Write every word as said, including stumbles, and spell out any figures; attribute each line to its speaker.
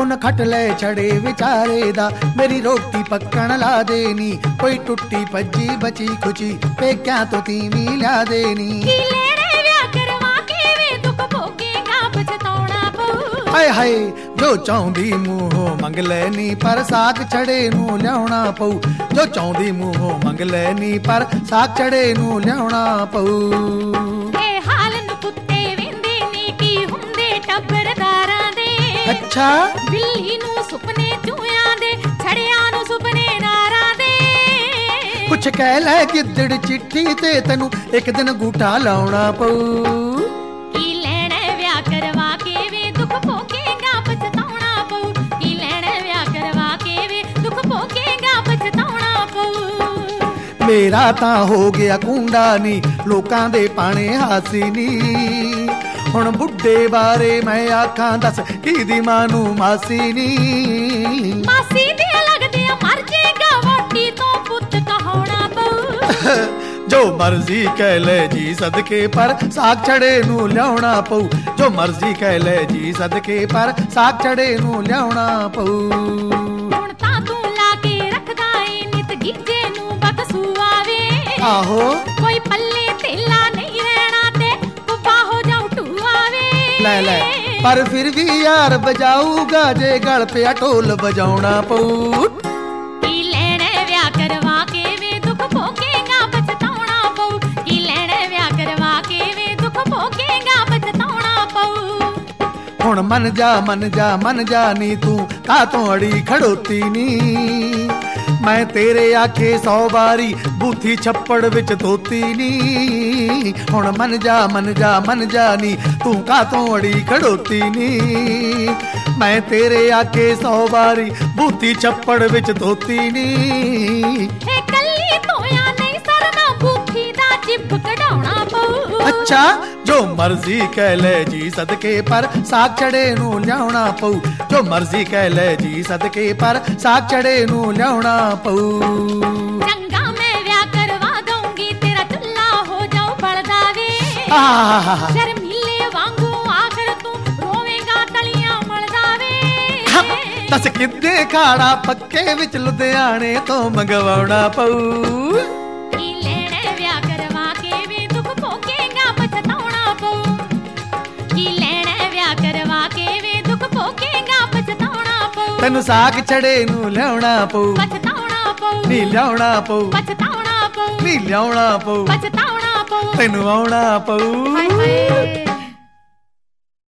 Speaker 1: ਪੁੰਨ ਖੱਟ ਲੈ ਛੜੇ ਵਿਚਾਰੇ ਦਾ ਮੇਰੀ ਰੋਟੀ ਪੱਕਣ ਲਾ ਦੇਨੀ ਕੋਈ ਟੁੱਟੀ ਭੱਜੀ ਬਚੀ ਖੁਚੀ ਪੇਕਿਆਂ ਤੋਂ ਤੀਵੀਂ ਲਿਆ ਦੇਨੀ
Speaker 2: ਕੀ ਲੈਣੇ ਵਿਆਹ ਕਰਵਾ ਕੇ ਵੇ ਦੁੱਖ ਭੋਗੇਗਾ ਪਛਤਾਉਣਾ ਪਊ
Speaker 1: ਹਾਏ ਹਾਏ ਜੋ ਚਾਹੁੰਦੀ ਮੂੰਹੋਂ ਮੰਗ ਲੈਨੀ ਪਰ ਸਾਗ ਛੜੇ ਨੂੰ ਲਿਆਉਣਾ ਪਊ ਜੋ ਚਾਹੁੰਦੀ ਮੂੰਹੋਂ ਮੰਗ ਲੈਨੀ ਪਰ ਸਾਗ ਛੜੇ ਨੂੰ ਲਿਆਉਣਾ ਪਊ
Speaker 2: ਇਹ ਹਾਲ ਨੂੰ ਕੁੱਤੇ ਵੇਂਦੇ ਨੇ ਕੀ ਹੁੰਦੇ ਟੱਬਰਦਾਰਾਂ ਦੇ
Speaker 1: ਅੱਛਾ
Speaker 2: ਬਿੱਲੀ ਨੂੰ ਸੁਪਨੇ ਚੂਹਿਆਂ ਦੇ ਛੜਿਆਂ ਨੂੰ ਸੁਪਨੇ ਨਾਰਾਂ ਦੇ
Speaker 1: ਕੁਛ ਕਹਿ ਲੈ ਗਿੱਦੜ ਚਿੱਠੀ ਤੇ ਤੈਨੂੰ ਇੱਕ ਦਿਨ ਗੂਠਾ ਲਾਉਣਾ ਪਊ
Speaker 2: ਕੀ ਲੈਣਾ ਵਿਆਹ ਕਰਵਾ ਕੇ ਵੇ ਦੁੱਖ ਭੋਗੇਗਾ ਪਛਤਾਉਣਾ ਪਊ ਕੀ ਲੈਣਾ ਵਿਆਹ ਕਰਵਾ ਕੇ ਵੇ ਦੁੱਖ ਭੋਗੇਗਾ ਪਛਤਾਉਣਾ ਪਊ
Speaker 1: ਮੇਰਾ ਤਾਂ ਹੋ ਗਿਆ ਕੁੰਡਾ ਨੀ ਲੋਕਾਂ ਦੇ ਪਾਣੇ ਹਾਸੀ ਨੀ ਹੁਣ ਬੁੱਢੇ ਬਾਰੇ ਮੈਂ ਆਖਾਂ ਦੱਸ ਕਿਹਦੀ ਮਾਂ ਨੂੰ ਮਾਸੀ ਨੀ
Speaker 2: ਮਾਸੀ ਦੇ ਲੱਗਦੇ ਆ ਮਰ ਜੇਗਾ ਵੋਟੀ ਤੋਂ ਪੁੱਤ ਕਹਾਉਣਾ ਪਊ
Speaker 1: ਜੋ ਮਰਜ਼ੀ ਕਹਿ ਲੈ ਜੀ ਸਦਕੇ ਪਰ ਸਾਗ ਛੜੇ ਨੂੰ ਲਿਆਉਣਾ ਪਊ ਜੋ ਮਰਜ਼ੀ ਕਹਿ ਲੈ ਜੀ ਸਦਕੇ ਪਰ ਸਾਗ ਛੜੇ ਨੂੰ ਲਿਆਉਣਾ ਪਊ
Speaker 2: ਹੁਣ ਤਾਂ ਤੂੰ ਲਾ ਕੇ ਰੱਖਦਾ ਏ ਨਿਤ ਗੀਜੇ ਨੂੰ ਬਕਸੂ ਆਵੇ
Speaker 1: ਆਹੋ
Speaker 2: ਕੋਈ ਪੱਲੇ ਤੇਲਾ ਨਹੀਂ ਰਹਿਣਾ ਤੇ ਕੁੱਬਾ ਹੋ ਜਾਉ ਟੂਆਵੇ
Speaker 1: ਲੈ ਲੈ ਪਰ ਫਿਰ ਵੀ ਯਾਰ ਬਜਾਊਗਾ ਜੇ ਗਲ ਪਿਆ ਢੋਲ ਵਜਾਉਣਾ ਪਊ
Speaker 2: ਕੀ ਲੈਣਾ ਵਿਆਹ ਕਰਵਾ ਕੇ ਵੇ ਦੁੱਖ ਭੋਗੇਗਾ ਪਛਤਾਉਣਾ ਪਊ ਕੀ ਲੈਣਾ ਵਿਆਹ ਕਰਵਾ ਕੇ ਵੇ ਦੁੱਖ ਭੋਗੇਗਾ ਪਛਤਾਉਣਾ ਪਊ
Speaker 1: ਹੁਣ ਮੰਨ ਜਾ ਮੰਨ ਜਾ ਮੰਨ ਜਾ ਨੀ ਤੂੰ ਕਾਤੋਂ ਅੜੀ ਖੜੋਤੀ ਨੀ ਮੈਂ ਤੇਰੇ ਆਖੇ ਸੌ ਵਾਰੀ ਬੂਥੀ ਛੱਪੜ ਵਿੱਚ ਧੋਤੀ ਨੀ ਹੁਣ ਮੰਨ ਜਾ ਮੰਨ ਜਾ ਮੰਨ ਜਾ ਨੀ ਤੂੰ ਕਾਤੋਂ ਅੜੀ ਖੜੋਤੀ ਨੀ ਮੈਂ ਤੇਰੇ ਆਖੇ ਸੌ ਵਾਰੀ ਬੂਥੀ ਛੱਪੜ ਵਿੱਚ ਧੋਤੀ ਨੀ
Speaker 2: ਇਹ ਕੱਲੀ ਧੋਇਆ ਨਹੀਂ ਸਰਨਾ ਬੂਥੀ ਦਾ ਚਿੱਪ ਕਢਾਉਣਾ ਪਊ
Speaker 1: ਅੱਛਾ ਜੋ ਮਰਜ਼ੀ ਕਹਿ ਲੈ ਜੀ ਸਦਕੇ ਪਰ ਸਾਗ ਛੜੇ ਨੂੰ ਲਿਆਉਣਾ ਪਊ ਜੋ ਮਰਜ਼ੀ ਕਹਿ ਲੈ ਜੀ ਸਦਕੇ ਪਰ ਸਾਗ ਛੜੇ ਨੂੰ ਲਿਆਉਣਾ ਪਊ
Speaker 2: ਚੰਗਾ ਮੈਂ ਵਿਆਹ ਕਰਵਾ ਦਊਂਗੀ ਤੇਰਾ ਚੁੱਲਾ ਹੋ ਜਾਊ ਬਲਦਾ ਵੇ
Speaker 1: ਆਹ
Speaker 2: ਸ਼ਰਮੀਲੇ ਵਾਂਗੂ ਆਖਰ ਤੂੰ ਰੋਵੇਂਗਾ ਤਲੀਆਂ ਮਲਦਾ ਵੇ
Speaker 1: ਦੱਸ ਕਿੱਦੇ ਖਾੜਾ ਪੱਕੇ ਵਿੱਚ ਲੁਧਿਆਣੇ ਤੋਂ ਮੰਗਵਾਉਣਾ ਪਊ
Speaker 2: ਕੀ ਲੈਣਾ ਵਿਆਹ ਕਰਵਾ ਕੇ ਵੇ ਦੁੱਖ ਭੋਗੇਗਾ ਪਛਤਾਉਣਾ ਪਊ ਕੀ ਲੈਣਾ ਵਿਆਹ ਕਰਵਾ ਕੇ ਵੇ ਦੁੱਖ ਭੋਗੇਗਾ ਪਛਤਾਉਣਾ ਪਊ
Speaker 1: ਤੈਨੂੰ ਸਾਗ ਛੜੇ ਨੂੰ ਲਿਆਉਣਾ ਪਊ
Speaker 2: ਪਛਤਾਉਣਾ ਪਊ
Speaker 1: ਨੀ ਲਿਆਉਣਾ ਪਊ
Speaker 2: ਪਛਤਾਉਣਾ ਪਊ
Speaker 1: ਨੀ ਲਿਆਉਣਾ ਪਊ
Speaker 2: ਪਛਤਾਉਣਾ ਪਊ
Speaker 1: ਤੈਨੂੰ ਆਉਣਾ ਪਊ
Speaker 2: ਹਾਏ ਹਾਏ